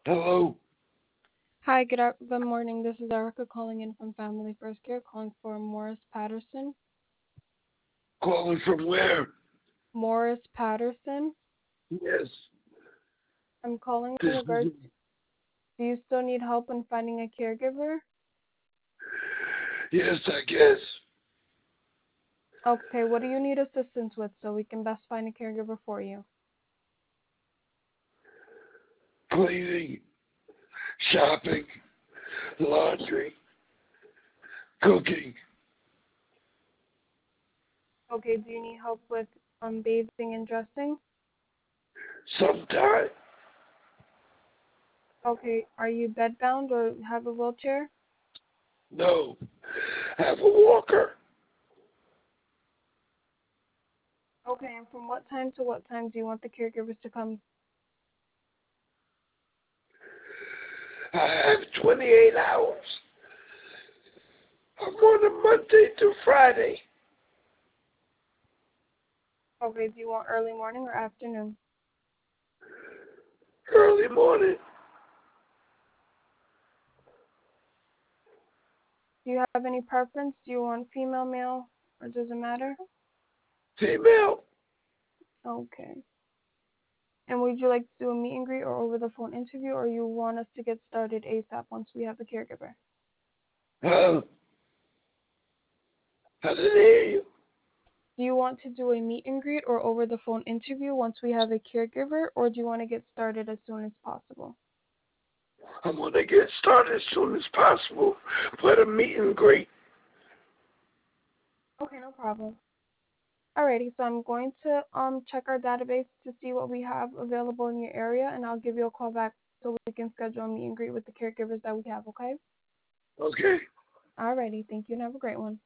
Hello? Hi, good morning. This is Erica calling in from Family First Care, calling for Morris Patterson. Calling from where? Morris Patterson. Yes. I'm calling in This is. regards. Do you still need help in finding a caregiver? Yes, I guess. Okay, what do you need assistance with so we can best find a caregiver for you? Cleaning, shopping, laundry, cooking. Okay, do you need help with bathing and dressing? Sometime. Okay, are you bedbound or have a wheelchair? No. Have a walker. Okay, and from what time to what time do you want the caregivers to come? I have 28 hours. I'm on a Monday through Friday. Okay, do you want early morning or afternoon? Early morning. Do you have any preference? Do you want female, male, or does it matter? Female. Okay. And would you like to do a meet and greet or over the phone interview, or you want us to get started ASAP once we have a caregiver? Huh? I didn't hear you. Do you want to do a meet and greet or over the phone interview once we have a caregiver, or do you want to get started as soon as possible? I'm going to get started as soon as possible. But a meet and greet. Okay, no problem. Alrighty, so I'm going to check our database to see what we have available in your area, and I'll give you a call back so we can schedule a meet and greet with the caregivers that we have, okay? Okay. Alrighty, thank you and have a great one.